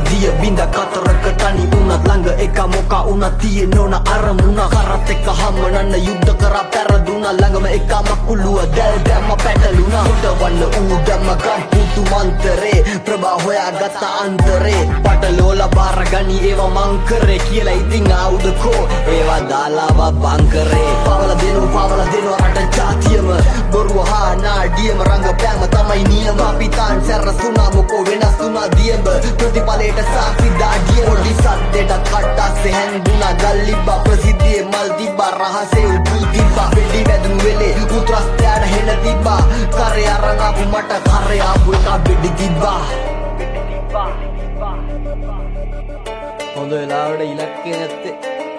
දිය බිඳ කතරක තනි වුණත් ළඟ එක මොකා වුණත් තියෙන්න ඕන අරමුණ කරත් එක්ක හම්බනන්න යුද්ධ කරා පැරදුනා ළඟම එක මකුලුව දැල් දැම්ම පැටලුණා උඩවන්න ඌඩම ගම් පුතු මන්තරේ ප්‍රභා හොයාගත්ත අන්තරේ පටලෝලා බාර ගනි ඒවා මං කරේ කියලා ඉතින් ආවුදකෝ ඒවා දාලාව බංකරේ පවල දෙනවා රට ජාතියම බොරුව හා නාඩියම රංගපෑම තමයි නියම අපිතාන් සැරසුනා මොකෝ වෙනස් වුණා දියඹ ප්‍රතිඵලයට සාක්ෂි දාඩිය පොඩි සද්දෙට කට්ටස්සේ හැංගුණා ගල්ලිබ්බා ප්‍රසිද්ධියේ මල් තිබ්බා රහසේ උපුල් තිබ්බා වෙඩි වැදුණු වෙලේ උතුරස්තයාට හෙන තිබ්බා කරේ අරන් ආපු මට කරේ ආපු එක වෙඩි තිබ්බා හොඳ වෙලාවට ඉලක්කේ නැත්තේ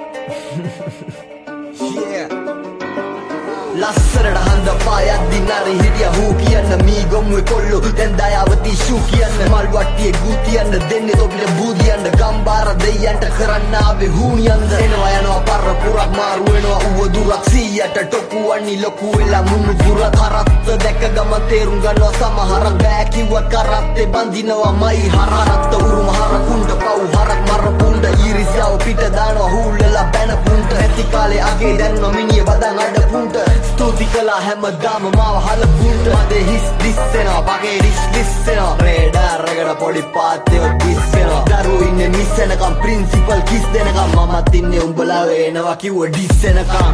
ලස්සරට හඳ පායද්දි නරි හිටිය හූ කියන්න මී ගොම්ුවේ කොල්ලු දැන් දයාවති ෂූ කියන්න මල් වට්ටියේ ගූ තියන්න දෙන්නේ තොපිට බූ දියන්න ගම්බාර දෙයියන්ට කරන්න ආවේ හූනියන්ද එනවා යනවා පර පුරක් මාරු වෙනවා ඌව දුරක් 100ට ටොකු වන්නි ලොකු වෙලා මුණු පුර කරත්ත දැක ගම තේරුම් ගන්නවා සමහරක් බෑ කිව්වත් කරත්තේ බඳිනවා මයි හරත්ත උරුම හරකුණ්ඩ පව් හරක් මරපුණ්ඩ ඊරිසියාව පිට දානවා හූල්ලලා බැන පුණ්ඩ ඇති කාලේ අගේ දැන්නවා මිනිය බදන් අඩ පුණ්ඩ ස්තුති කළා හැමදාම මාව හලපුන්ට මදේ හිස් දිස්සෙනවා වගේ රිස්ලිස්සෙනවා රේඩාරකට පොඩි පාත්තයෝ දිස්සෙනවා දරුවෝ ඉන්නේ මිස්සෙනකම් ප්‍රින්සිපල් කිස් දෙනකම් මමත් ඉන්නේ උඹලා වෙනවා කිව්ව ඩිස්සෙනකම්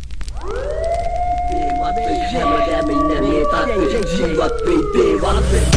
ඒ මත හැමදාම ඉන්නේ මේ තාත්තේ ජීවත් වෙයි දේවල්